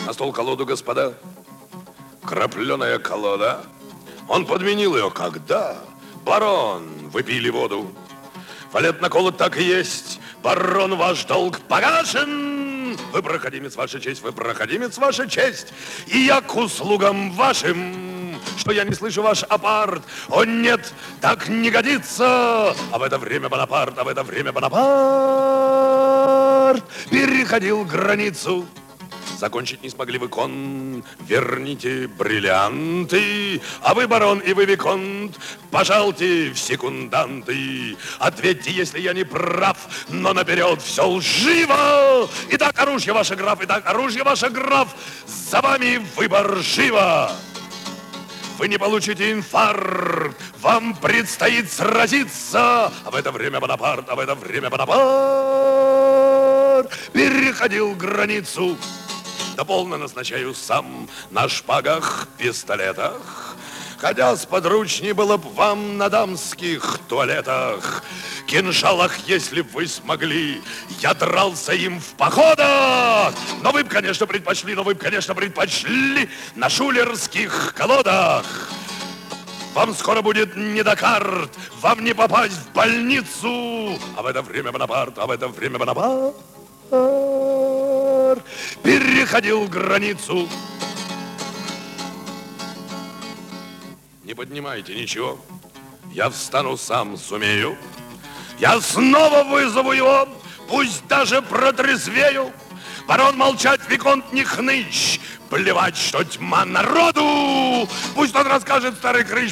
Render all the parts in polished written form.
На стол колоду, господа. Крапленая колода. Он подменил ее, когда? Барон, вы пили воду. Валет наколот, так и есть. Барон, ваш долг погашен. Вы проходимец, ваша честь, вы проходимец, ваша честь. И я к услугам вашим, что я не слышу ваш апарт. О, нет, так не годится. А в это время Бонапарт, переходил границу. Закончить не смогли вы, кон, верните бриллианты. А вы, барон, и вы, виконт, пожалуйте в секунданты. Ответьте, если я не прав, но наперед все лживо. Итак, оружие ваше, граф, итак, оружие ваше, граф, за вами выбор живо. Вы не получите инфаркт, вам предстоит сразиться. А в это время Бонапарт, переходил границу. Да полно назначаю сам на шпагах, пистолетах. Хотя сподручней было б вам на дамских туалетах. Кинжалах, если б вы смогли, я дрался им в походах. Но вы б, конечно, предпочли на шулерских колодах. Вам скоро будет не до карт, вам не попасть в больницу. А в это время Бонапарт, переходил границу. Не поднимайте ничего, я встану сам сумею. Я снова вызову его, пусть даже протрезвею. Барон молчать, виконт не хнычь, плевать, что тьма народу. Пусть он расскажет, старый хрыч,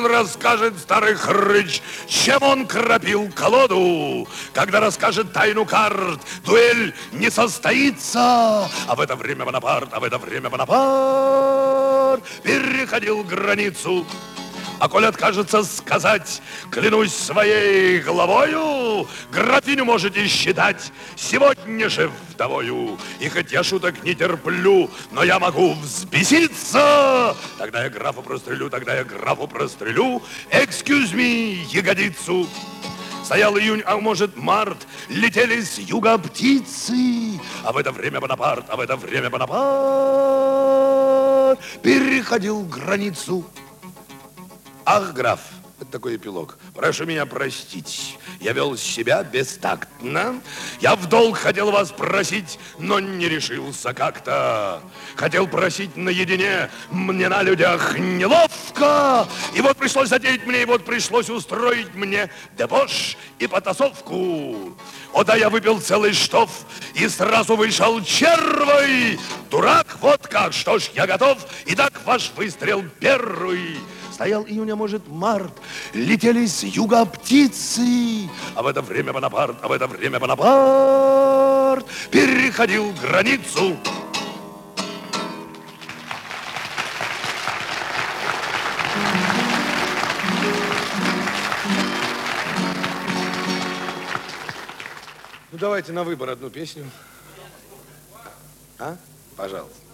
чем он кропил колоду. Когда расскажет тайну карт, дуэль не состоится. А в это время Бонапарт, переходил границу. А коль откажется сказать, клянусь своей головою, графиню можете считать сегодня же вдовою. И хоть я шуток не терплю, но я могу взбеситься. Тогда я графу прострелю, excuse me, ягодицу. Стоял июнь, а может март, летели с юга птицы. А в это время Бонапарт, переходил границу. Ах, граф, это такой эпилог. Прошу меня простить, я вел себя бестактно. Я в долг хотел вас просить, но не решился как-то. Хотел просить наедине, мне на людях неловко. И вот пришлось затеять мне, устроить мне дебош и потасовку. О, да, я выпил целый штоф и сразу вышел червой. Дурак, вот как, что ж, я готов. Итак, ваш выстрел первый. Стоял июнь, а может март, летели с юга птицы. А в это время Бонапарт, переходил границу. Ну, давайте на выбор одну песню. А? Пожалуйста.